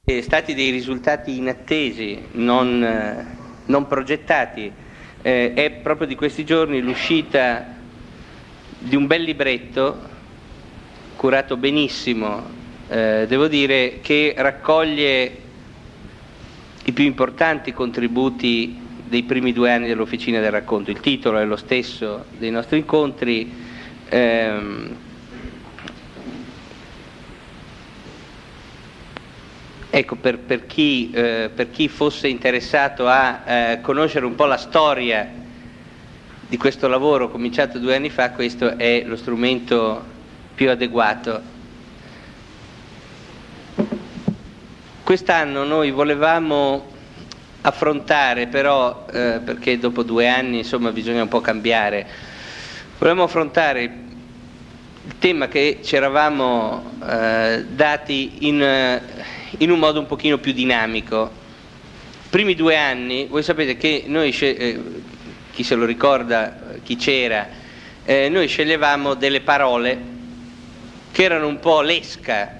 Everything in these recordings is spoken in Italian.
stati dei risultati inattesi, non progettati. È proprio di questi giorni l'uscita di un bel libretto, curato benissimo, devo dire, che raccoglie i più importanti contributi dei primi 2 anni dell'Officina del Racconto. Il titolo è lo stesso dei nostri incontri. Ecco, per chi fosse interessato a conoscere un po' la storia di questo lavoro cominciato 2 anni fa, questo è lo strumento più adeguato. Quest'anno noi volevamo affrontare, però, perché dopo 2 anni insomma bisogna un po' cambiare, volevamo affrontare il tema che ci eravamo dati in un modo un pochino più dinamico. Primi 2 anni, voi sapete che noi, chi se lo ricorda, chi c'era, noi sceglievamo delle parole che erano un po' l'esca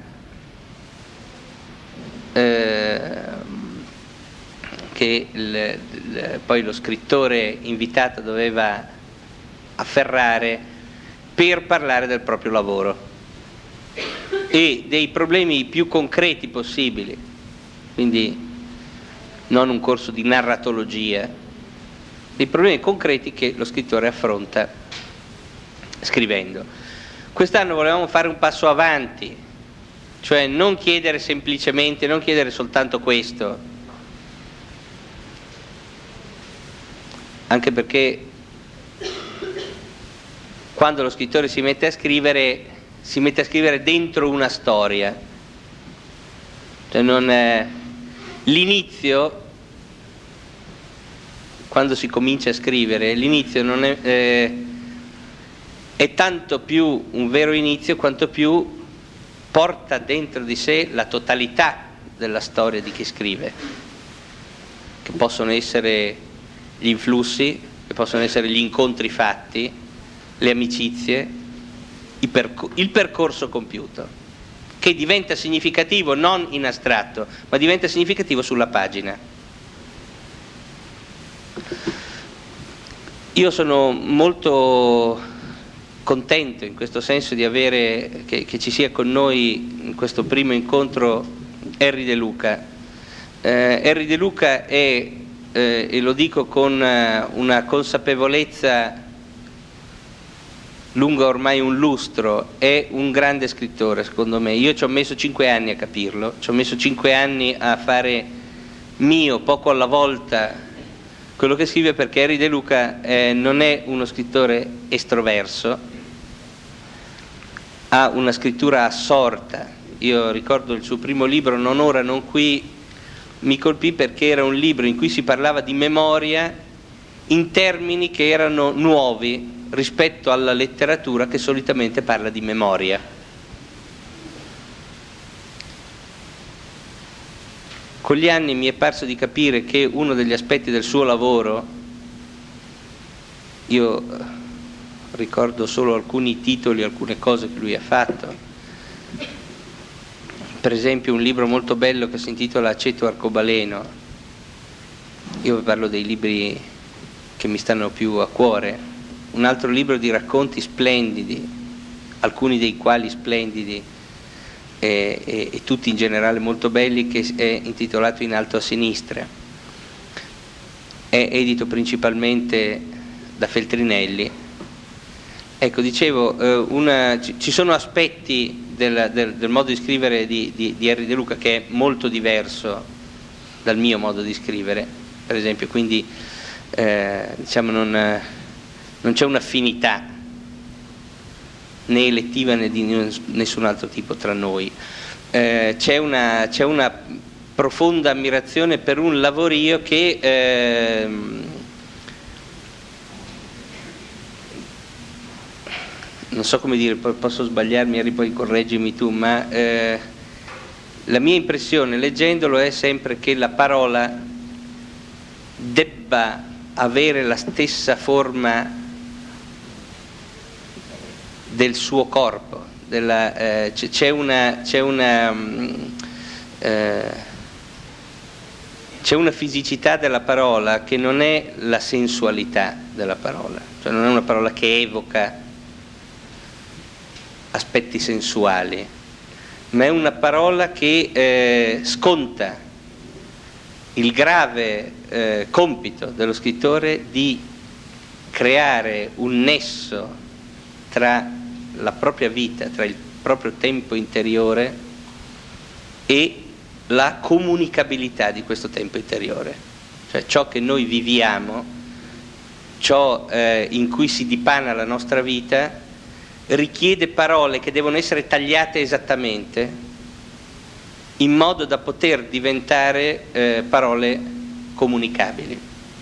che poi lo scrittore invitato doveva afferrare per parlare del proprio lavoro e dei problemi più concreti possibili, quindi non un corso di narratologia, dei problemi concreti che lo scrittore affronta scrivendo. Quest'anno volevamo fare un passo avanti, cioè non chiedere semplicemente, non chiedere soltanto questo, anche perché quando lo scrittore si mette a scrivere dentro una storia, cioè l'inizio, quando si comincia a scrivere, l'inizio non è tanto più un vero inizio quanto più porta dentro di sé la totalità della storia di chi scrive, che possono essere gli influssi, che possono essere gli incontri fatti, le amicizie, il percorso compiuto, che diventa significativo non in astratto, ma diventa significativo sulla pagina. Io sono molto contento in questo senso di avere che ci sia con noi in questo primo incontro Erri De Luca. Erri De Luca è, e lo dico con una consapevolezza lunga ormai un lustro, è un grande scrittore secondo me. Io ci ho messo 5 anni a capirlo, ci ho messo 5 anni a fare mio, poco alla volta, quello che scrive, perché Erri De Luca non è uno scrittore estroverso, ha una scrittura assorta. Io ricordo il suo primo libro, Non ora, non qui, mi colpì perché era un libro in cui si parlava di memoria in termini che erano nuovi rispetto alla letteratura che solitamente parla di memoria. Con gli anni mi è parso di capire che uno degli aspetti del suo lavoro, io ricordo solo alcuni titoli, alcune cose che lui ha fatto, per esempio un libro molto bello che si intitola Aceto Arcobaleno. Io parlo dei libri che mi stanno più a cuore. Un altro libro di racconti splendidi, alcuni dei quali splendidi e tutti in generale molto belli, che è intitolato In alto a sinistra. È edito principalmente da Feltrinelli. Ecco, dicevo, ci sono aspetti del modo di scrivere di Erri De Luca che è molto diverso dal mio modo di scrivere, per esempio, quindi diciamo non c'è un'affinità né elettiva né di nessun altro tipo tra noi. C'è una profonda ammirazione per un lavorio che non so come dire, posso sbagliarmi, Harry, poi correggimi tu, ma la mia impressione leggendolo è sempre che la parola debba avere la stessa forma del suo corpo, c'è una c'è una fisicità della parola che non è la sensualità della parola, cioè non è una parola che evoca aspetti sensuali, ma è una parola che sconta il grave compito dello scrittore di creare un nesso tra la propria vita, tra il proprio tempo interiore e la comunicabilità di questo tempo interiore, cioè ciò che noi viviamo, ciò in cui si dipana la nostra vita, richiede parole che devono essere tagliate esattamente in modo da poter diventare parole comunicabili.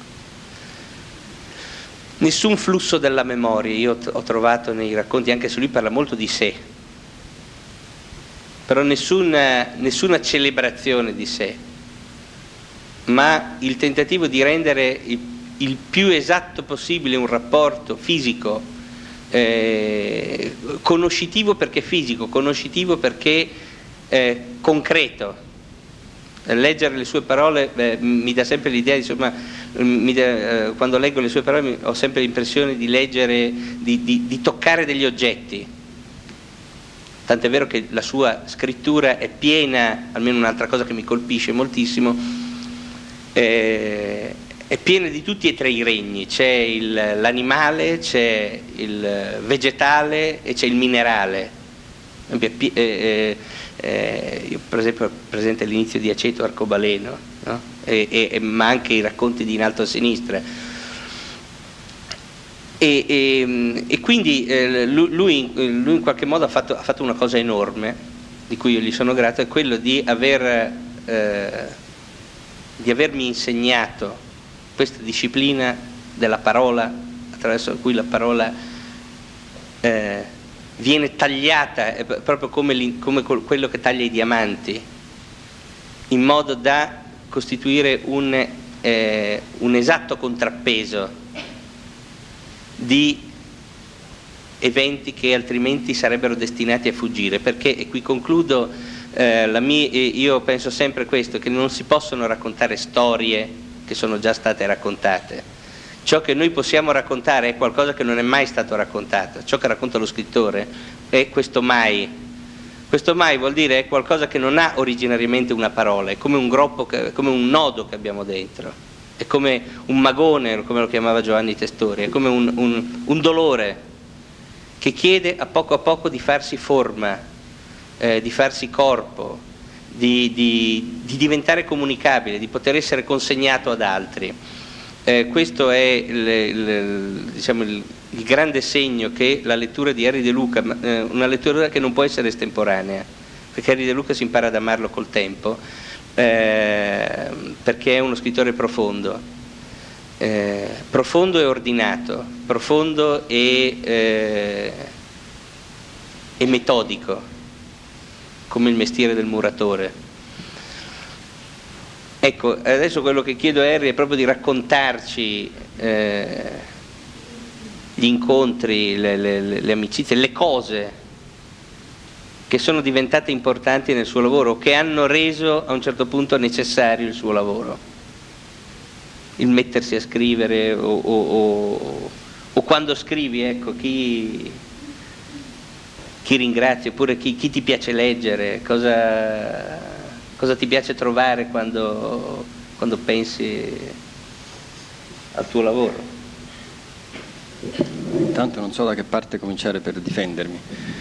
Nessun flusso della memoria, io ho trovato nei racconti, anche se lui parla molto di sé, però nessuna celebrazione di sé, ma il tentativo di rendere il più esatto possibile un rapporto fisico, conoscitivo perché fisico, conoscitivo perché concreto. Leggere le sue parole mi dà sempre l'idea, insomma, quando leggo le sue parole ho sempre l'impressione di leggere, di toccare degli oggetti. Tant'è vero che la sua scrittura è piena, almeno un'altra cosa che mi colpisce moltissimo, è piena di tutti e tre i regni, c'è l'animale, c'è il vegetale e c'è il minerale. Io per esempio ho presente l'inizio di Aceto Arcobaleno, no? Ma anche i racconti di In alto a sinistra. E quindi lui in qualche modo ha fatto una cosa enorme, di cui io gli sono grato, è quello di avermi insegnato questa disciplina della parola, attraverso cui la parola viene tagliata, proprio come quello che taglia i diamanti, in modo da costituire un esatto contrappeso di eventi che altrimenti sarebbero destinati a fuggire, perché, e qui concludo, io penso sempre questo, che non si possono raccontare storie che sono già state raccontate. Ciò che noi possiamo raccontare è qualcosa che non è mai stato raccontato. Ciò che racconta lo scrittore è questo mai. Questo mai vuol dire è qualcosa che non ha originariamente una parola, è come un groppo, come un nodo che abbiamo dentro. È come un magone, come lo chiamava Giovanni Testori, è come un dolore che chiede a poco di farsi forma, di farsi corpo, di diventare comunicabile, di poter essere consegnato ad altri. Questo è diciamo, il grande segno che la lettura di Henri De Luca, una lettura che non può essere estemporanea, perché Henri De Luca si impara ad amarlo col tempo, perché è uno scrittore profondo e ordinato, profondo e metodico, come il mestiere del muratore. Ecco, adesso quello che chiedo a Henry è proprio di raccontarci gli incontri, le amicizie, le cose che sono diventate importanti nel suo lavoro, che hanno reso a un certo punto necessario il suo lavoro, il mettersi a scrivere o quando scrivi, ecco, chi ringrazia, oppure chi ti piace leggere, cosa ti piace trovare quando pensi al tuo lavoro. Intanto non so da che parte cominciare per difendermi.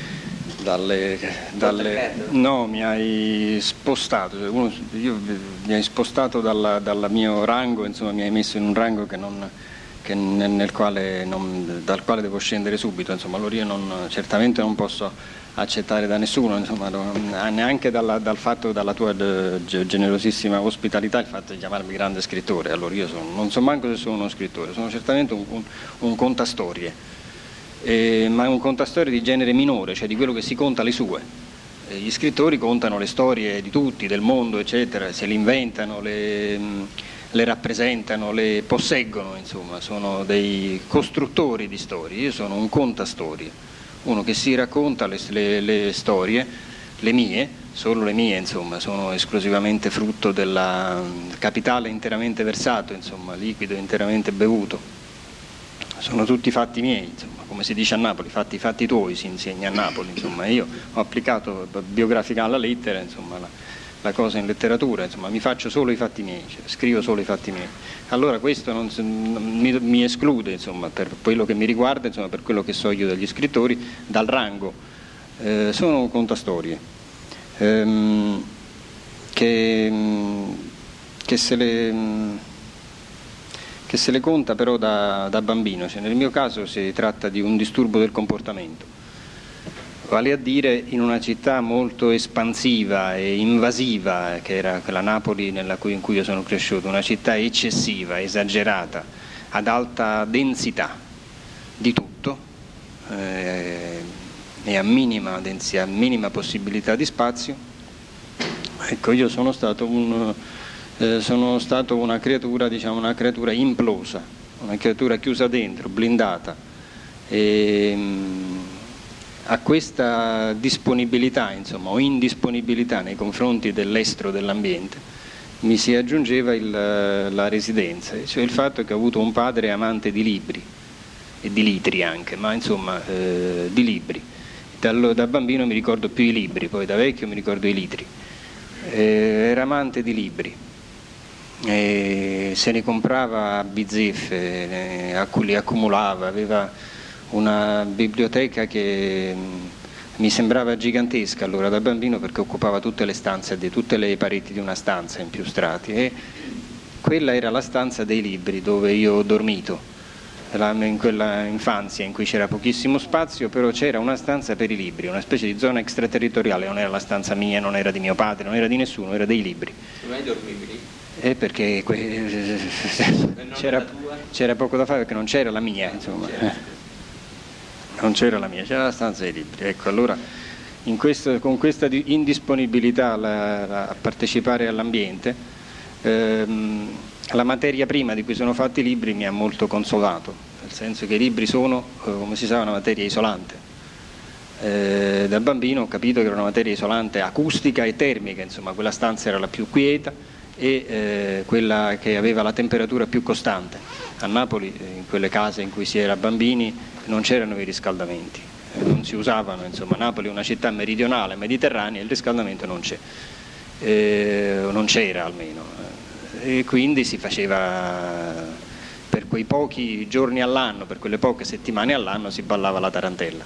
No, mi hai spostato, mi hai spostato dal mio rango, insomma mi hai messo in un rango dal quale devo scendere subito, insomma, allora io certamente non posso accettare da nessuno, insomma, neanche dal fatto, dalla tua generosissima ospitalità, il fatto di chiamarmi grande scrittore. Allora io non so manco se sono uno scrittore, sono certamente un contastorie. Ma è un contastorie di genere minore, cioè di quello che si conta le sue. Gli scrittori contano le storie di tutti, del mondo, eccetera, se le inventano, le rappresentano, le posseggono, insomma, sono dei costruttori di storie. Io sono un contastorie, uno che si racconta le storie, le mie, solo le mie, insomma, sono esclusivamente frutto del capitale interamente versato, insomma, liquido interamente bevuto. Sono tutti fatti miei, insomma, come si dice a Napoli, fatti tuoi si insegna a Napoli, insomma. Io ho applicato biografica alla lettera, insomma, la cosa in letteratura, insomma, mi faccio solo i fatti miei, cioè, scrivo solo i fatti miei. Allora questo non mi esclude, insomma, per quello che mi riguarda, insomma, per quello che so io degli scrittori, dal rango. Sono contastorie che se le conta però da bambino, cioè, nel mio caso si tratta di un disturbo del comportamento, vale a dire in una città molto espansiva e invasiva che era quella Napoli in cui io sono cresciuto, una città eccessiva, esagerata, ad alta densità di tutto e a minima possibilità di spazio. Ecco, io sono stato una creatura, diciamo, una creatura implosa, una creatura chiusa dentro, blindata, e a questa disponibilità, insomma, o indisponibilità nei confronti dell'estero dell'ambiente mi si aggiungeva la residenza, cioè il fatto che ho avuto un padre amante di libri e di litri anche, ma insomma di libri. Da bambino mi ricordo più i libri, poi da vecchio mi ricordo i litri. Era amante di libri, se ne comprava a bizzeffe, li accumulava, aveva una biblioteca che mi sembrava gigantesca allora da bambino, perché occupava tutte le stanze, tutte le pareti di una stanza in più strati, e quella era la stanza dei libri dove io ho dormito. In quella infanzia in cui c'era pochissimo spazio, però c'era una stanza per i libri, una specie di zona extraterritoriale, non era la stanza mia, non era di mio padre, non era di nessuno, era dei libri. Mai dormivi lì? Perché c'era poco da fare, perché non c'era la mia, insomma. Non c'era la mia, c'era la stanza dei libri. Ecco, allora con questa indisponibilità a partecipare all'ambiente, la materia prima di cui sono fatti i libri mi ha molto consolato, nel senso che i libri sono, come si sa, una materia isolante. Da bambino ho capito che era una materia isolante acustica e termica, insomma, quella stanza era la più quieta e quella che aveva la temperatura più costante. A Napoli, in quelle case in cui si era bambini, non c'erano i riscaldamenti, non si usavano, insomma. Napoli è una città meridionale, mediterranea, il riscaldamento non c'è, non c'era almeno. E quindi si faceva, per quei pochi giorni all'anno, per quelle poche settimane all'anno, si ballava la tarantella.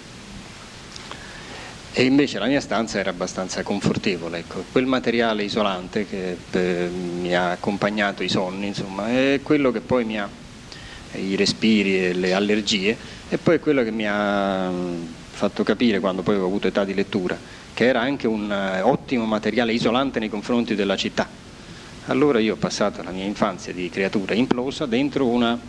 E invece la mia stanza era abbastanza confortevole, ecco. Quel materiale isolante che mi ha accompagnato i sonni, insomma, è quello che poi i respiri e le allergie, e poi è quello che mi ha fatto capire, quando poi ho avuto età di lettura, che era anche un ottimo materiale isolante nei confronti della città. Allora io ho passato la mia infanzia di creatura implosa dentro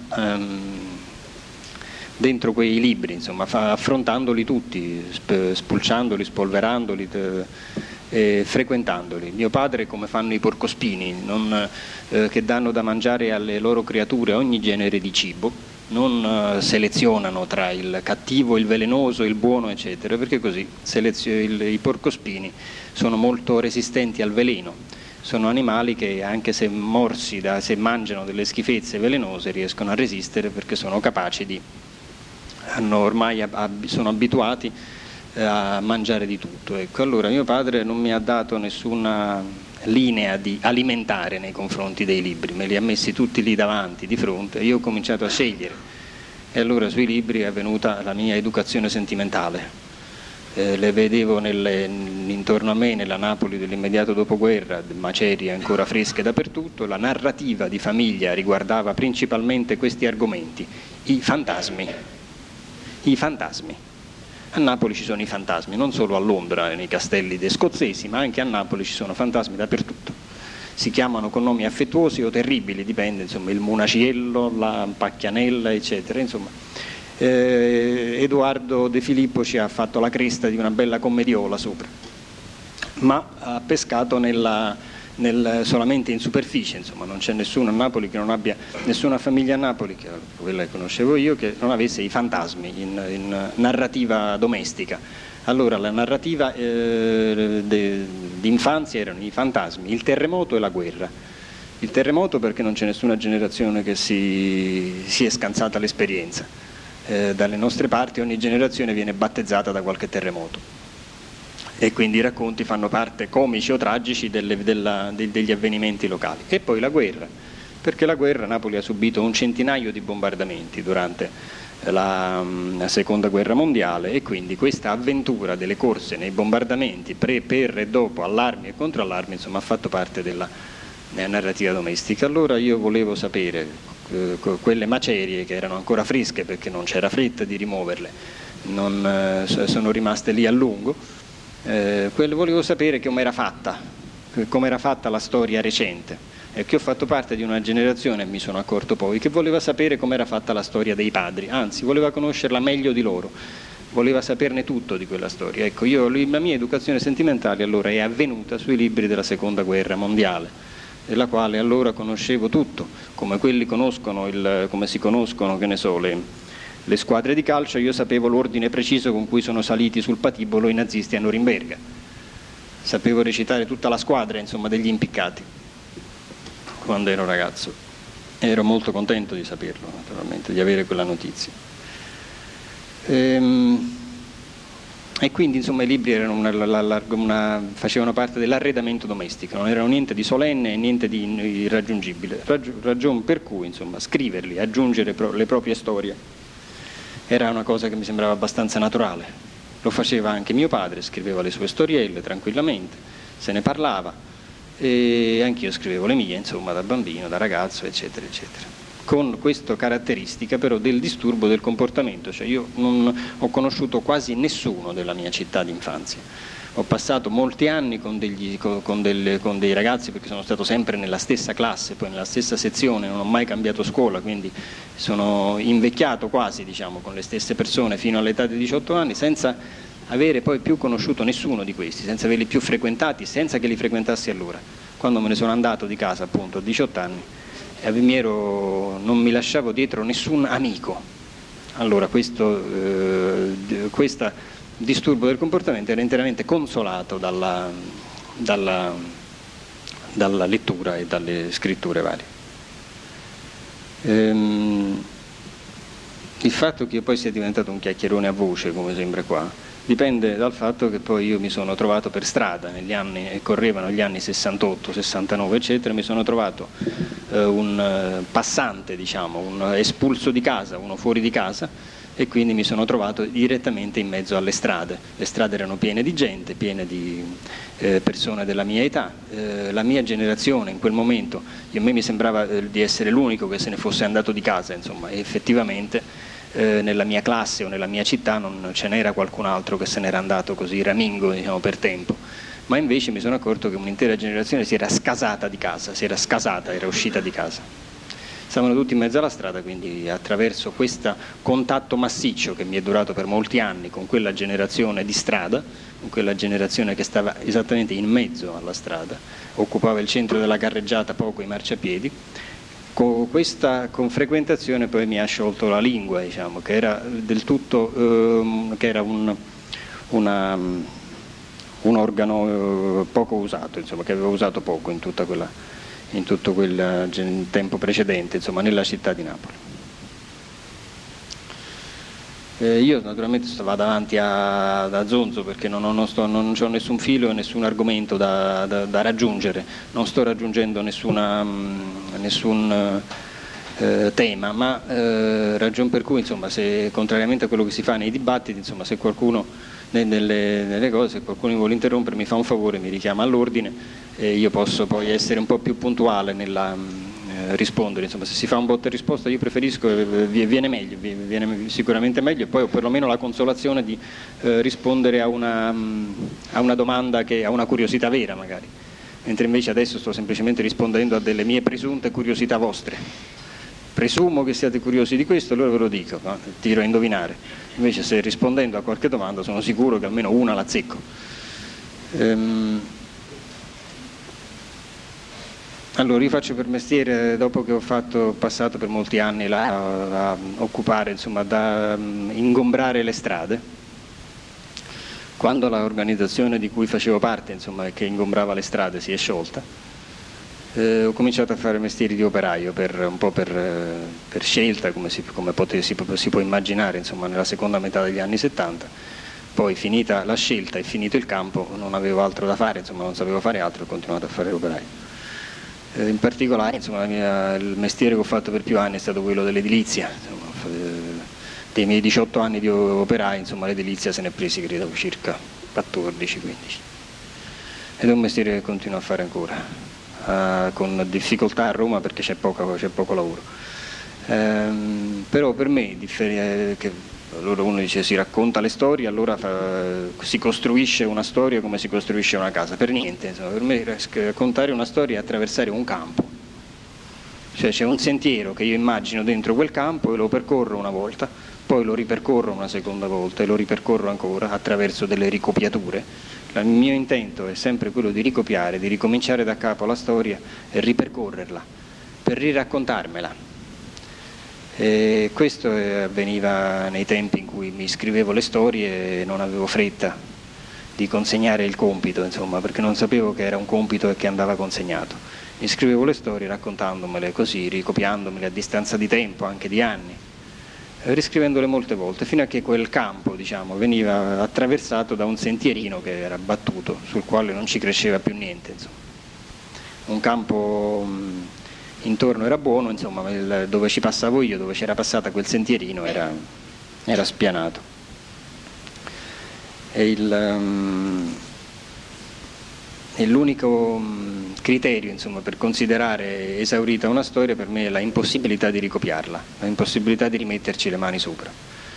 quei libri, insomma, affrontandoli tutti, spulciandoli, spolverandoli, frequentandoli. Mio padre, come fanno i porcospini, che danno da mangiare alle loro creature ogni genere di cibo, non selezionano tra il cattivo, il velenoso, il buono, eccetera, perché così i porcospini sono molto resistenti al veleno. Sono animali che, anche se morsi, se mangiano delle schifezze velenose, riescono a resistere, perché sono capaci ormai sono abituati a mangiare di tutto. Ecco, allora mio padre non mi ha dato nessuna linea di alimentare nei confronti dei libri, me li ha messi tutti lì davanti, di fronte, e io ho cominciato a scegliere, e allora sui libri è venuta la mia educazione sentimentale. Le vedevo intorno a me, nella Napoli dell'immediato dopoguerra, macerie ancora fresche dappertutto. La narrativa di famiglia riguardava principalmente questi argomenti: i fantasmi. A Napoli ci sono i fantasmi, non solo a Londra nei castelli scozzesi, ma anche a Napoli ci sono fantasmi dappertutto. Si chiamano con nomi affettuosi o terribili, dipende, insomma, il Munaciello, la Pacchianella, eccetera, insomma. Edoardo De Filippo ci ha fatto la cresta di una bella commediola sopra, ma ha pescato solamente in superficie, insomma. Non c'è nessuno a Napoli che non abbia, nessuna famiglia a Napoli, quella che conoscevo io, che non avesse i fantasmi in narrativa domestica. Allora, la narrativa di infanzia erano i fantasmi, il terremoto e la guerra. Il terremoto perché non c'è nessuna generazione che si è scansata l'esperienza. Dalle nostre parti ogni generazione viene battezzata da qualche terremoto e quindi i racconti fanno parte comici o tragici degli avvenimenti locali. E poi la guerra, perché la guerra, Napoli ha subito un centinaio di bombardamenti durante la seconda guerra mondiale, e quindi questa avventura delle corse nei bombardamenti per e dopo, allarmi e controallarmi, insomma, ha fatto parte della narrativa domestica. Allora io volevo sapere quelle macerie che erano ancora fresche perché non c'era fretta di rimuoverle, sono rimaste lì a lungo, volevo sapere com'era fatta la storia recente. E che ho fatto parte di una generazione, mi sono accorto poi, che voleva sapere com'era fatta la storia dei padri, anzi voleva conoscerla meglio di loro, voleva saperne tutto di quella storia. Ecco, la mia educazione sentimentale allora è avvenuta sui libri della seconda guerra mondiale, della quale allora conoscevo tutto, come quelli conoscono come si conoscono, che ne so, le squadre di calcio. Io sapevo l'ordine preciso con cui sono saliti sul patibolo i nazisti a Norimberga, sapevo recitare tutta la squadra, insomma, degli impiccati quando ero ragazzo. Ero molto contento di saperlo, naturalmente, di avere quella notizia. E quindi, insomma, i libri erano facevano parte dell'arredamento domestico, non erano niente di solenne e niente di irraggiungibile, ragion per cui, insomma, scriverli, aggiungere le proprie storie era una cosa che mi sembrava abbastanza naturale. Lo faceva anche mio padre, scriveva le sue storielle tranquillamente, se ne parlava, e anch'io scrivevo le mie, insomma, da bambino, da ragazzo, eccetera, eccetera, con questa caratteristica però del disturbo del comportamento. Cioè io non ho conosciuto quasi nessuno della mia città d'infanzia, ho passato molti anni con dei ragazzi, perché sono stato sempre nella stessa classe, poi nella stessa sezione, non ho mai cambiato scuola, quindi sono invecchiato quasi, diciamo, con le stesse persone fino all'età di 18 anni, senza avere poi più conosciuto nessuno di questi, senza averli più frequentati, senza che li frequentassi allora. Quando me ne sono andato di casa, appunto, a 18 anni, non mi lasciavo dietro nessun amico. Allora questo disturbo del comportamento era interamente consolato dalla lettura e dalle scritture varie. Il fatto che io poi sia diventato un chiacchierone a voce, come sembra qua, dipende dal fatto che poi io mi sono trovato per strada negli anni, e correvano gli anni 68, 69 eccetera, mi sono trovato un passante, diciamo, un espulso di casa, uno fuori di casa, e quindi mi sono trovato direttamente in mezzo alle strade. Le strade erano piene di gente, piene di persone della mia età, la mia generazione in quel momento, a me mi sembrava di essere l'unico che se ne fosse andato di casa, insomma, e effettivamente nella mia classe o nella mia città non ce n'era qualcun altro che se n'era andato così ramingo, diciamo, per tempo, ma invece mi sono accorto che un'intera generazione si era scasata di casa, era uscita di casa. Stavano tutti in mezzo alla strada, quindi attraverso questo contatto massiccio che mi è durato per molti anni con quella generazione di strada, con quella generazione che stava esattamente in mezzo alla strada, occupava il centro della carreggiata, poco i marciapiedi. Con questa frequentazione poi mi ha sciolto la lingua, diciamo, che era del tutto che era un organo poco usato, insomma, che avevo usato poco in tutto quel tempo precedente, insomma, nella città di Napoli. Io naturalmente vado avanti da zonzo, perché non ho nessun filo e nessun argomento da raggiungere, non sto raggiungendo nessun tema, ma ragion per cui, insomma, se contrariamente a quello che si fa nei dibattiti, insomma, se qualcuno nelle cose, se qualcuno vuole interrompere, mi fa un favore, mi richiama all'ordine e io posso poi essere un po' più puntuale nella rispondere. Insomma, se si fa un botta e risposta io preferisco, viene meglio, viene sicuramente meglio, e poi ho perlomeno la consolazione di rispondere a una domanda, a una curiosità vera magari, mentre invece adesso sto semplicemente rispondendo a delle mie presunte curiosità vostre. Presumo che siate curiosi di questo, allora ve lo dico, no? Tiro a indovinare. Invece se rispondendo a qualche domanda sono sicuro che almeno una la azzecco. Allora, io faccio per mestiere, dopo che ho passato per molti anni a occupare, insomma, da ingombrare le strade, Quando l'organizzazione di cui facevo parte, insomma, che ingombrava le strade, si è sciolta, ho cominciato a fare mestieri di operaio, un po' per scelta, come si può immaginare, insomma, nella seconda metà degli anni 70. Poi, finita la scelta e finito il campo, non avevo altro da fare, insomma, non sapevo fare altro, ho continuato a fare l'operaio. In particolare, insomma, il mestiere che ho fatto per più anni è stato quello dell'edilizia. Dei miei 18 anni di operaio, insomma, l'edilizia se ne è presi, credo, circa 14-15. Ed è un mestiere che continuo a fare ancora, con difficoltà a Roma perché c'è poco lavoro. Però per me, allora uno dice si racconta le storie, allora si costruisce una storia come si costruisce una casa. Per niente, insomma, per me raccontare una storia è attraversare un campo. Cioè c'è un sentiero che io immagino dentro quel campo e lo percorro una volta, poi lo ripercorro una seconda volta e lo ripercorro ancora attraverso delle ricopiature. Il mio intento è sempre quello di ricopiare, di ricominciare da capo la storia e ripercorrerla, per riraccontarmela. E questo avveniva nei tempi in cui mi scrivevo le storie e non avevo fretta di consegnare il compito, insomma, perché non sapevo che era un compito e che andava consegnato. Mi scrivevo le storie raccontandomele così, ricopiandomele a distanza di tempo, anche di anni, riscrivendole molte volte, fino a che quel campo, diciamo, veniva attraversato da un sentierino che era battuto, sul quale non ci cresceva più niente, insomma. Un campo intorno era buono, insomma, dove ci passavo io, dove c'era passata quel sentierino, era spianato. E l'unico criterio, insomma, per considerare esaurita una storia per me è la impossibilità di ricopiarla, la impossibilità di rimetterci le mani sopra.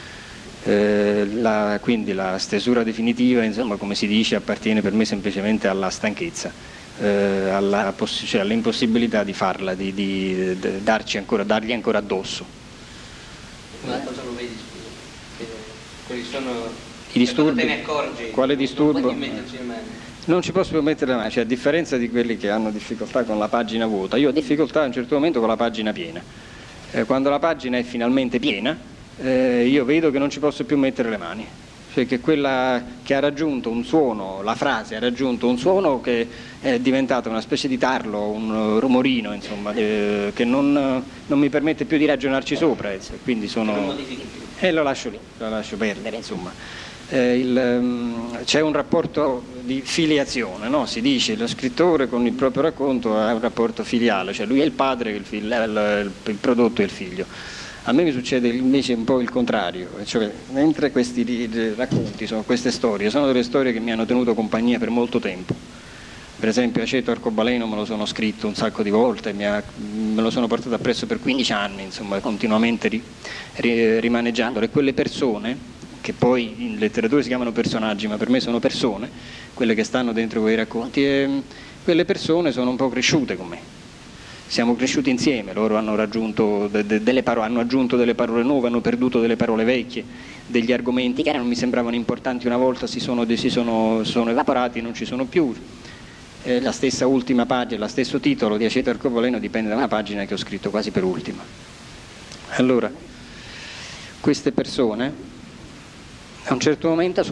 Quindi la stesura definitiva, insomma, come si dice, appartiene per me semplicemente alla stanchezza, cioè all'impossibilità di farla, di dargli ancora addosso. Ma cosa lo vedi, scusa? Quali sono i disturbi? Te ne accorgi? Quale disturbo? Non metterci le mani. Non ci posso più mettere le mani, cioè a differenza di quelli che hanno difficoltà con la pagina vuota, io ho difficoltà a un certo momento con la pagina piena. Quando la pagina è finalmente piena, io vedo che non ci posso più mettere le mani, cioè che quella che ha raggiunto un suono, la frase ha raggiunto un suono che è diventato una specie di tarlo, un rumorino, insomma, che non mi permette più di ragionarci sopra, quindi e lo lascio lì, lo lascio perdere, insomma. C'è un rapporto di filiazione, no? Si dice lo scrittore con il proprio racconto ha un rapporto filiale, cioè lui è il padre, il prodotto è il figlio. A me mi succede invece un po' il contrario, cioè mentre questi racconti, queste storie, sono delle storie che mi hanno tenuto compagnia per molto tempo. Per esempio Aceto Arcobaleno me lo sono scritto un sacco di volte, me lo sono portato appresso per 15 anni, insomma, continuamente rimaneggiandolo, e quelle persone che poi in letteratura si chiamano personaggi, ma per me sono persone, quelle che stanno dentro quei racconti, e quelle persone sono un po' cresciute con me. Siamo cresciuti insieme, loro hanno raggiunto hanno aggiunto delle parole nuove, hanno perduto delle parole vecchie, degli argomenti che non mi sembravano importanti una volta sono evaporati, non ci sono più. La stessa ultima pagina, lo stesso titolo di Aceto Arcobaleno dipende da una pagina che ho scritto quasi per ultima. Allora, queste persone a un certo momento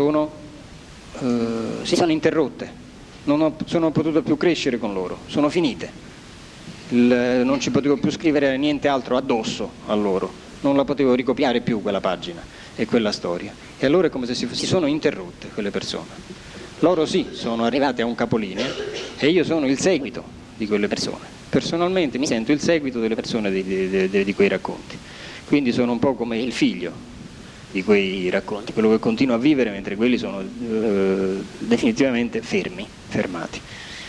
si sono interrotte, non sono potuto più crescere con loro, sono finite, non ci potevo più scrivere niente altro addosso a loro, non la potevo ricopiare più quella pagina e quella storia, e allora è come se si sono interrotte quelle persone. Loro sì, sono arrivate a un capolinea e io sono il seguito di quelle persone, personalmente mi sento il seguito delle persone di quei racconti, quindi sono un po' come il figlio di quei racconti, quello che continua a vivere mentre quelli sono definitivamente fermati.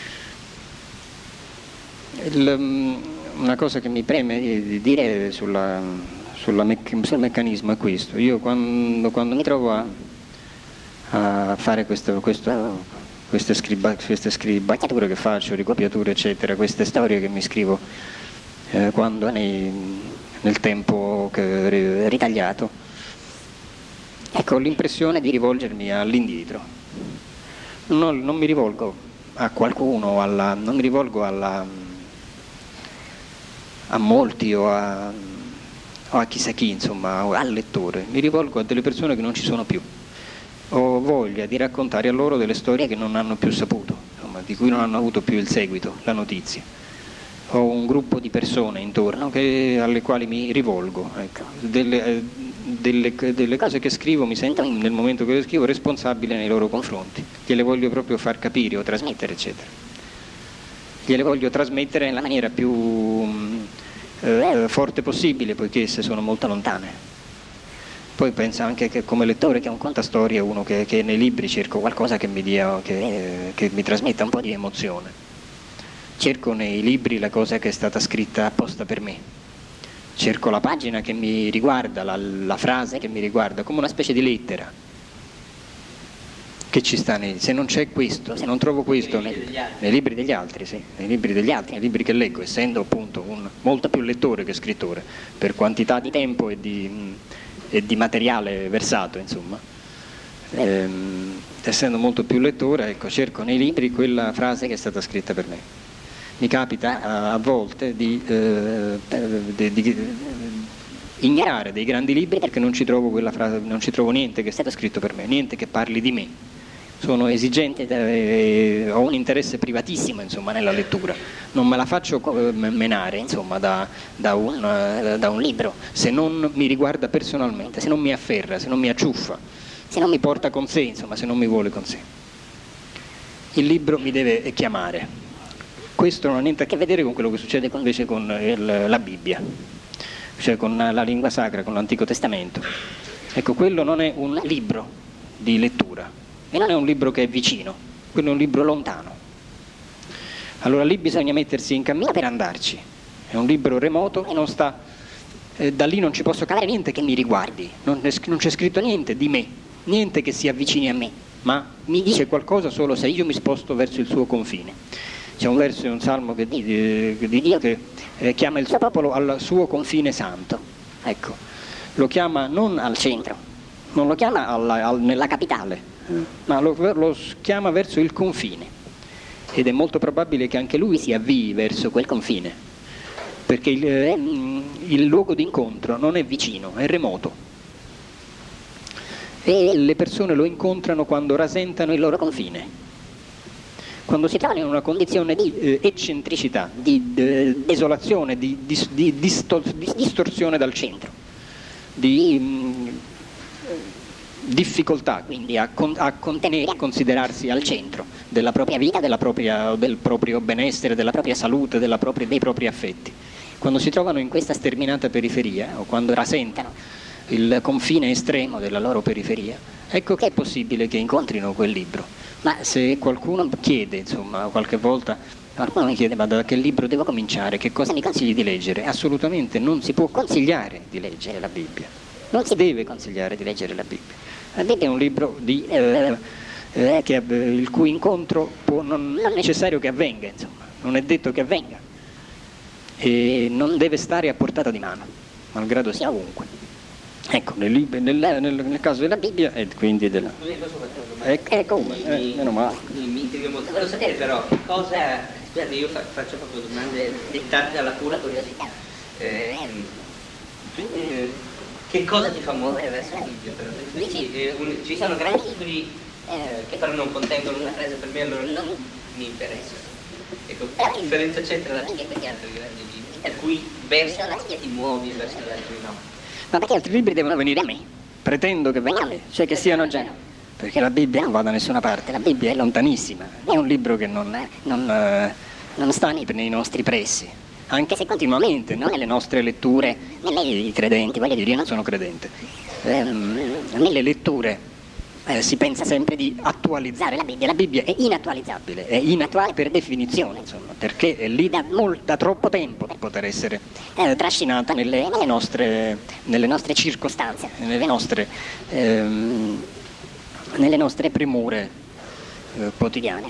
Una cosa che mi preme di dire sul meccanismo è questo: io quando mi trovo a fare queste scribacchiature che faccio, ricopiature eccetera, queste storie che mi scrivo quando nel tempo che ritagliato, ecco, ho l'impressione di rivolgermi all'indietro. Non mi rivolgo a qualcuno, non mi rivolgo a molti o a chissà chi, insomma, al lettore. Mi rivolgo a delle persone che non ci sono più. ho voglia di raccontare a loro delle storie che non hanno più saputo, insomma, di cui non hanno avuto più il seguito, la notizia. Ho un gruppo di persone intorno alle quali mi rivolgo, ecco. Delle cose che scrivo mi sento nel momento che le scrivo responsabile nei loro confronti, gliele voglio proprio far capire o trasmettere, eccetera. Gliele voglio trasmettere nella maniera più forte possibile, poiché esse sono molto lontane. Poi penso anche che come lettore che è un contastorie, uno che nei libri cerco qualcosa che mi dia, che mi trasmetta un po' di emozione. Cerco nei libri la cosa che è stata scritta apposta per me. Cerco la pagina che mi riguarda, la frase che mi riguarda, come una specie di lettera che ci sta se non c'è questo, se non trovo questo nei libri degli altri, sì, nei libri che leggo, essendo appunto molto più lettore che scrittore, per quantità di tempo e di materiale versato, insomma. Essendo molto più lettore, ecco, cerco nei libri quella frase che è stata scritta per me. Mi capita a volte di ignorare dei grandi libri perché non ci trovo quella frase, non ci trovo niente che è stato scritto per me, niente che parli di me. Sono esigente, ho un interesse privatissimo, insomma, nella lettura, non me la faccio menare, insomma, da un libro se non mi riguarda personalmente, se non mi afferra, se non mi acciuffa, se non mi porta con sé, insomma, se non mi vuole con sé. Il libro mi deve chiamare. Questo non ha niente a che vedere con quello che succede invece con la Bibbia, cioè con la lingua sacra, con l'Antico Testamento. Ecco, quello non è un libro di lettura e non è un libro che è vicino, quello è un libro lontano. Allora lì bisogna mettersi in cammino per andarci. È un libro remoto e non sta, da lì non ci posso cavare niente che mi riguardi, non c'è scritto niente di me, niente che si avvicini a me, ma mi dice qualcosa solo se io mi sposto verso il suo confine. C'è un verso in un salmo di Dio che chiama il suo popolo al suo confine santo, ecco, lo chiama non al centro, non lo chiama nella capitale, ma lo chiama verso il confine, ed è molto probabile che anche lui si avvii verso quel confine, perché il luogo d'incontro non è vicino, è remoto, e le persone lo incontrano quando rasentano il loro confine, quando si trovano in una condizione di eccentricità, di desolazione, di distorsione dal centro, di difficoltà quindi a contenere, a considerarsi al centro della propria vita, del proprio benessere, della propria salute, dei propri affetti. Quando si trovano in questa sterminata periferia o quando rasentano il confine estremo della loro periferia, ecco che è possibile che incontrino quel libro. Ma se qualcuno chiede, insomma, qualche volta qualcuno mi chiede: ma da che libro devo cominciare? Che cosa mi consigli di leggere? Assolutamente non si può consigliare di leggere la Bibbia. Non si deve consigliare di leggere la Bibbia. La Bibbia è un libro il cui incontro non è necessario che avvenga, insomma, non è detto che avvenga. E non deve stare a portata di mano, malgrado sia ovunque. Ecco, nel caso della Bibbia e quindi della... Ecco, meno male. Mi intriga molto. Volevo sapere però che cosa... Guarda, io faccio proprio domande dettate dalla pura curiosità. Che cosa ti fa muovere verso la Bibbia? Dici, ci sono grandi libri che però non contengono una frase per me, allora non mi interessa. Ecco, che differenza c'è tra la Bibbia e quegli altri grandi libri? Per cui verso la Bibbia ti muovi e verso gli altri no. Ma perché altri libri devono venire a me? Pretendo che vengano a me, cioè che siano già. Perché la Bibbia non va da nessuna parte, la Bibbia è lontanissima, è un libro che non sta nei nostri pressi, anche se continuamente, non nelle nostre letture, nei credenti, voglio dire, io non sono credente, nelle letture si pensa sempre di attualizzare la Bibbia è inattualizzabile, è inattuale per definizione, insomma, perché è lì da troppo tempo per poter essere trascinata nelle nostre circostanze, nelle nostre premure quotidiane.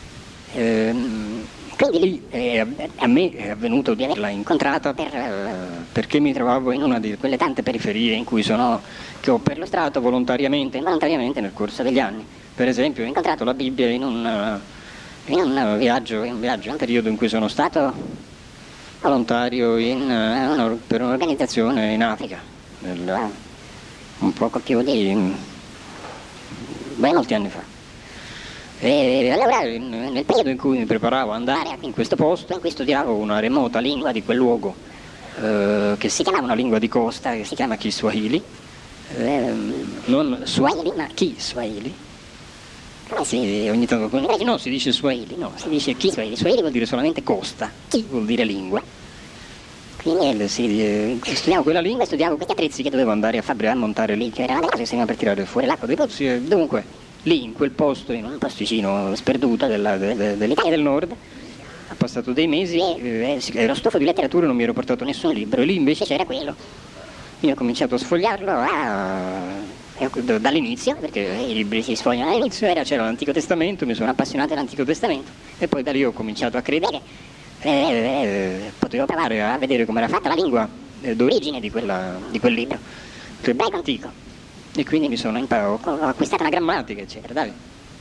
Quindi lì a me è avvenuto di averla incontrata perché mi trovavo in una di quelle tante periferie in cui che ho perlustrato volontariamente e involontariamente nel corso degli anni. Per esempio ho incontrato la Bibbia in un viaggio, un periodo in cui sono stato volontario per un'organizzazione in Africa, un poco più di molti anni fa. E allora nel periodo in cui mi preparavo ad andare in questo posto, in cui studiavo una remota lingua di quel luogo, che si chiamava una lingua di costa, che si chiama Kiswahili, non Swahili ma Kiswahili. Sì, ogni tanto no, si dice Swahili, no, si dice Kiswahili. Swahili vuol dire solamente costa, Ki vuol dire lingua. Quindi studiavo quella lingua e studiavo questi attrezzi che dovevo andare a montare lì, che erano le cose che servivano per tirare fuori l'acqua dei pozzi. E dunque, lì in quel posto, in un posticino sperduto dell'Italia del Nord, ho passato dei mesi e ero stufo di letteratura e non mi ero portato nessun libro, e lì invece c'era quello. Io ho cominciato a sfogliarlo dall'inizio, perché i libri si sfogliano all'inizio, c'era l'Antico Testamento, mi sono appassionato all'Antico Testamento e poi da lì ho cominciato a credere, potevo provare a vedere come era fatta la lingua d'origine di quel libro, l'ebraico antico, e quindi ho acquistato una grammatica, eccetera. Dai.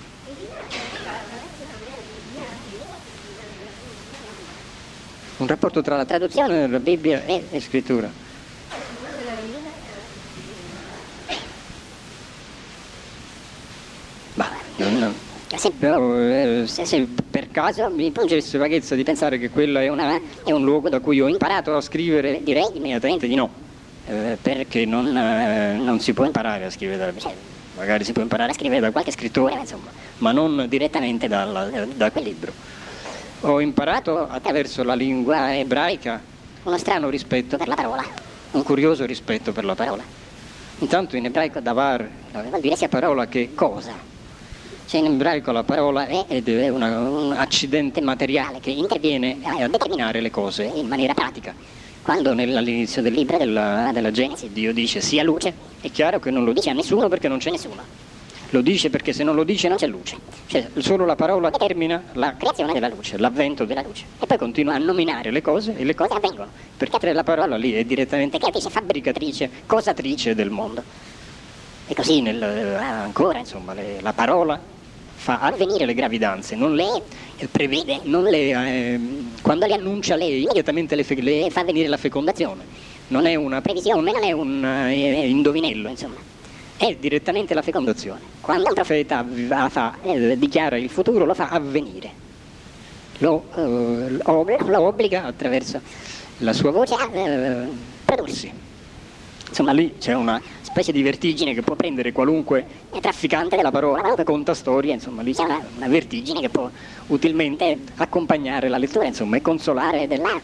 Un rapporto tra la traduzione della Bibbia e scrittura. Se per caso mi pungesse vaghezza di pensare che quello è un luogo da cui ho imparato a scrivere, direi immediatamente di no, perché non si può imparare a scrivere magari si può imparare a scrivere da qualche scrittore, insomma, ma non direttamente da quel libro. Ho imparato attraverso la lingua ebraica uno strano rispetto per la parola, un curioso rispetto per la parola. Intanto in ebraico davar vuol dire sia parola che cosa. Cioè in ebraico la parola è un accidente materiale che interviene a determinare le cose in maniera pratica. Quando all'inizio del libro della Genesi Dio dice sia luce, è chiaro che non lo dice a nessuno perché non c'è nessuno. Lo dice perché se non lo dice non c'è luce. Cioè solo la parola determina la creazione della luce, l'avvento della luce. E poi continua a nominare le cose e le cose avvengono. Perché la parola lì è direttamente creatrice, fabbricatrice, cosatrice del mondo. E così ancora, insomma, la parola fa avvenire le gravidanze, non le prevede, quando le annuncia lei immediatamente le fa avvenire la fecondazione. Non è una previsione, non è un indovinello, insomma, è direttamente la fecondazione. Quando un profeta dichiara il futuro, lo fa avvenire, lo obbliga attraverso la sua voce a prodursi. Insomma, lì c'è una specie di vertigine che può prendere qualunque trafficante della parola, qualunque conta storie, insomma, lì c'è una vertigine che può utilmente accompagnare la lettura, insomma, e consolare la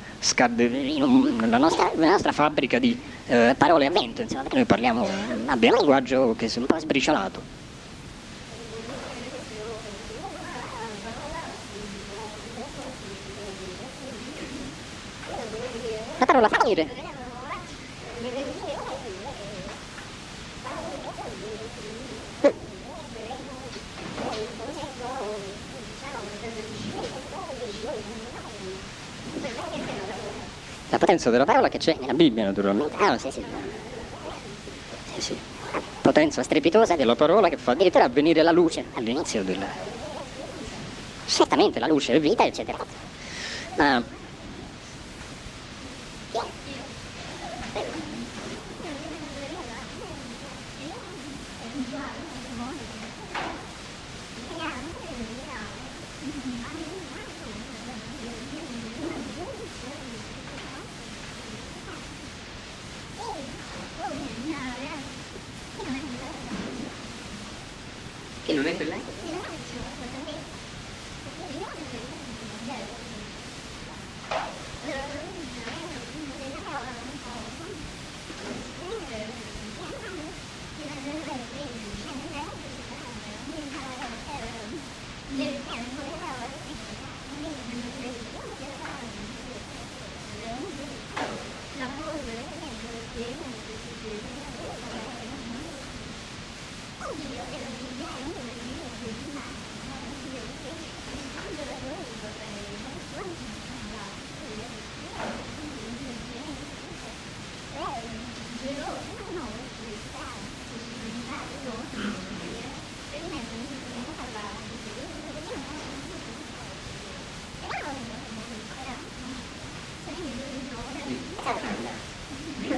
nostra fabbrica di parole a vento, insomma, perché noi abbiamo un linguaggio che è un po' sbriciolato. La parola finire. La potenza della parola che c'è nella Bibbia, naturalmente. Sì. Potenza strepitosa della parola che fa addirittura avvenire la luce all'inizio certamente la luce è vita, eccetera. Ma che non è per lei?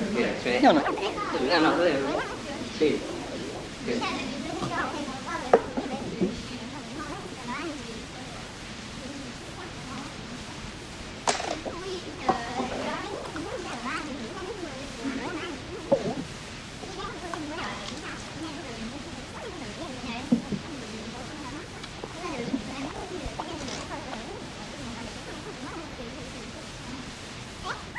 No. Sì.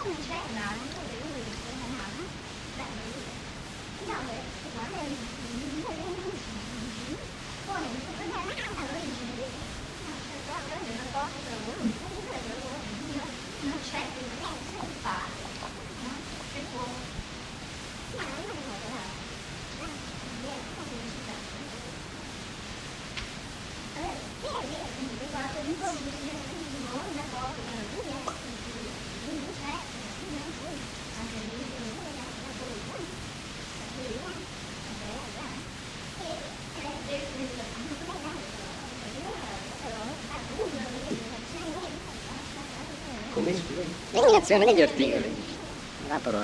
L'eliminazione degli articoli. La parola.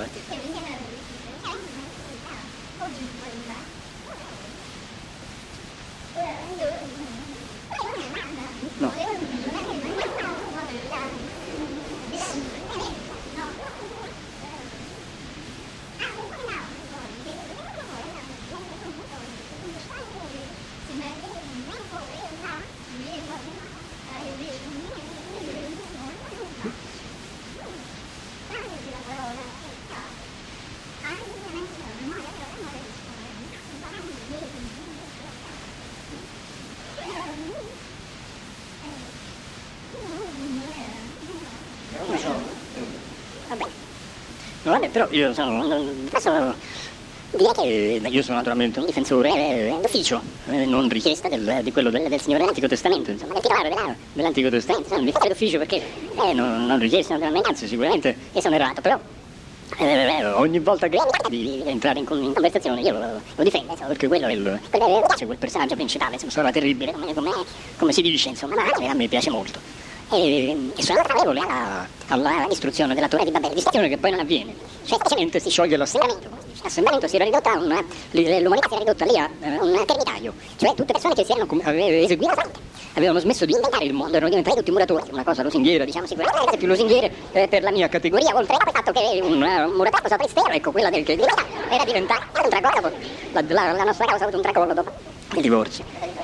No. Vabbè, però io posso dire che io sono naturalmente un difensore d'ufficio, non richiesta di quello del Signore dell'Antico Testamento, insomma, del titolare dell'Antico Testamento, sono un difensore d'ufficio perché non richiesta naturalmente, anzi sicuramente io sono errato, però ogni volta che di entrare in conversazione io lo difendo, insomma, perché quello è quel personaggio principale, insomma, sarà terribile, come si dice, insomma, ma a me piace molto. E sono favorevole all'istruzione della Torre di Babele, distruzione che poi non avviene, cioè semplicemente si scioglie l'assembramento, l'assembramento si era ridotto l'umanità si era ridotta lì a un termitaio, cioè tutte persone che si erano eseguite la fronte, avevano smesso di inventare il mondo, erano diventati tutti muratori, una cosa lusinghiera, diciamo sicuramente più lusinghiere per la mia categoria, oltre al fatto che un muratore sposato estero, ecco, quella del che era diventata un tracollo, la nostra causa ha avuto un tracollo dopo i divorzi.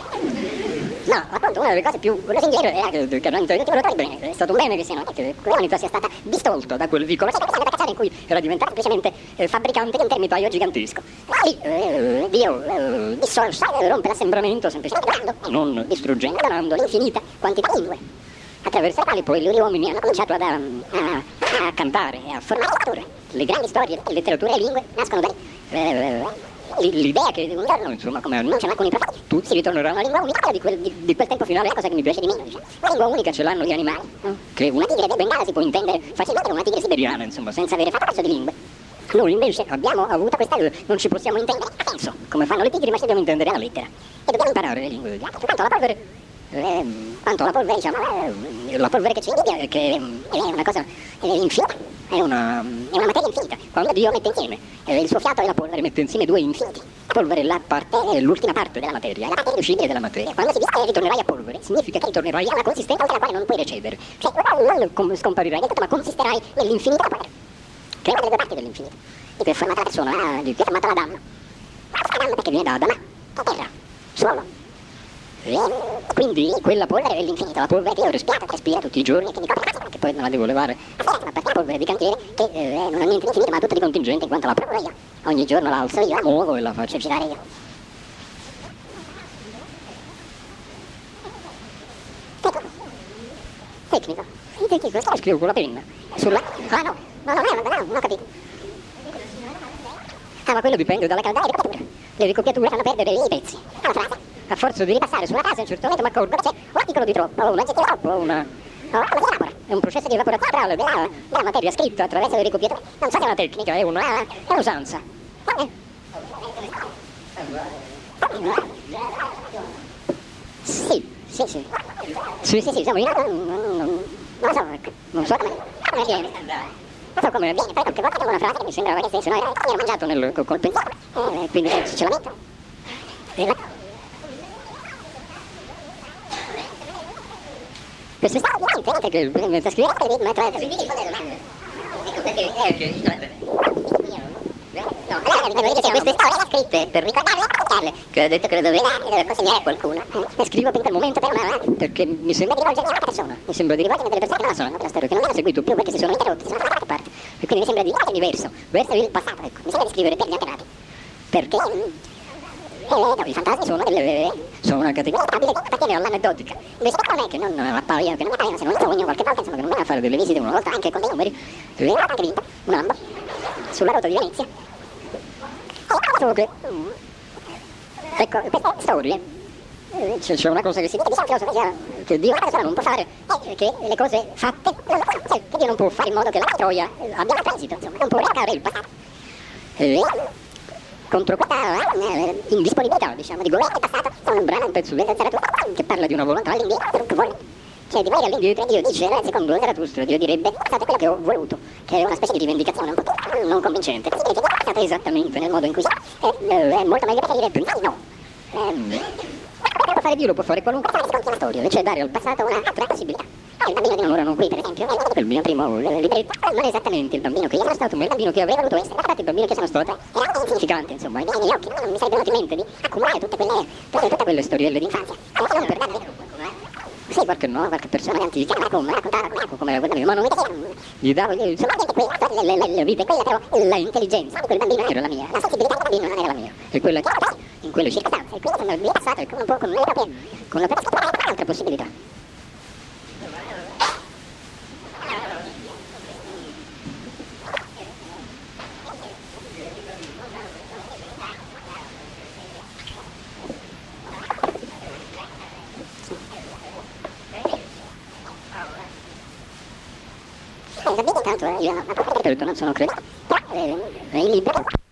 No, appunto una delle cose più lusinghiere era che erano tutti muratori, è stato un bene che l'umanità sia stata distolta da quel vicolo cacciare in cui era diventato semplicemente fabbricante di un termitaio gigantesco. Lì Dio rompe l'assembramento semplicemente non distruggendo, donando l'infinita quantità di lingue, attraverso le quali poi gli uomini hanno cominciato a cantare e a formare la torre. Le grandi storie, le letterature e le lingue nascono da l'idea che un giorno, insomma, come annunciano alcuni profeti, tutti si ritornerà a una lingua unica di quel tempo finale, è la cosa che mi piace di meno, diciamo. La lingua unica ce l'hanno gli animali, no? Che una tigre del Bengala si può intendere facilmente con una tigre siberiana, insomma, senza avere fatto corso di lingue. Noi invece abbiamo avuto questa, non ci possiamo intendere a senso, come fanno le tigri, ma ci dobbiamo intendere alla lettera. E dobbiamo imparare le lingue degli altri. Quanto la polvere, diciamo, la polvere che ci invidia, che è una cosa infinita, è una materia infinita. Quando Dio mette insieme il suo fiato e la polvere, mette insieme due infiniti. La polvere è l'ultima parte della materia, è la parte irriducibile della materia. Quando si dice che ritornerai a polvere, significa che ritornerai a una consistenza oltre la quale non puoi recedere. Cioè, non scomparirai del tutto, ma consisterai nell'infinito della polvere, che è una delle due parti dell'infinito. Di cui è formata la persona, di cui è formata l'Adam. Adamo perché viene da Adama, da terra, suolo. Quindi quella polvere è l'infinito, la polvere che io respiro, che respira tutti i giorni e che mi copre la che poi non la devo levare, ma perché la polvere di cantiere che non ha niente di infinito ma tutta di contingente, in quanto la provo io, ogni giorno la alzo io, la muovo e la faccio girare io. Tecnico, sto scrivo con la penna, sulla... no, non ho capito. Ma quello dipende dalla caldaia e ricopiatura. Le ricopiature fanno perdere i pezzi. Alla frase. A forza di ripassare sulla frase a un certo momento mi accorgo che c'è un articolo di troppo, o un aggettivo troppo, o una evapora. È un processo di evaporazione della materia scritta attraverso le ricopiature. Non so se è una tecnica, è un'usanza. Sì, diciamo, io non lo so, non so come avviene. Non so come avviene, poi qualche volta c'è una frase che mi sembrava che senso, no, era mangiato col pensiero, quindi ce la metto. Questo è stato anche che mentre scrivete devi mettere No, allora queste storie scritte per ricordarle e raccontarle, che ho detto che le dovrei consegnare a qualcuno. Le scrivo per quel momento perché mi sembra di rivolgermi a una persona, mi sembra di rivolgermi a delle persone che non sono nella storia, che non hanno seguito più perché si sono interrotti, si sono da qualche parte. E quindi mi sembra di rivolgermi verso il passato, ecco. Mi sembra di scrivere per gli antenati. Perché i fantasmi sono una categoria stabile che appartiene all'aneddotica. Invece per me che non appaiono, se non li sogno qualche volta, insomma, che non vanno a fare delle visite una volta anche con dei numeri, ho anche vinto un lambo sulla rotta di Venezia. Solo che ecco, queste storie c'è una cosa che si dice di San Filosofo che Dio non può fare, che le cose fatte, cioè che Dio non può fare in modo che la storia abbia transito, insomma, non può riavere il passato. Contro questa indisponibilità, diciamo, di governo passato, sono un brano, un pezzo di Zarathustra che parla di una volontà all'indietro, che vuole, cioè di volere all'indietro. Dio dice, secondo Zarathustra, Dio direbbe, fate quello che ho voluto, che è una specie di rivendicazione un po' non convincente, che significa che è stato esattamente nel modo in cui è molto meglio per dire no. Lo può fare Dio, lo può fare qualunque cosa secondo la storia, cioè dare al passato un'altra possibilità. Il bambino di non morano qui, per esempio, è il mio primo libretto, non è esattamente il bambino che io sono stato, ma il bambino che avrei voluto essere, infatti il bambino che sono stato è insignificante, insomma, ai miei occhi non mi sarebbe venuto in mente di accumulare tutte quelle storielle di infanzia, non per darvi. Sì, qualche persona che anziché come raccontava come ma non mi piaceva, gli davo solamente quella vita, quella però l'intelligenza di quel bambino era la mia, la sensibilità del bambino non era la mia, e quella che era in quelle circostanze, e quindi sono via passato un po' con la propria altra possibilità. Capite, intanto io non sono credente, però nei libri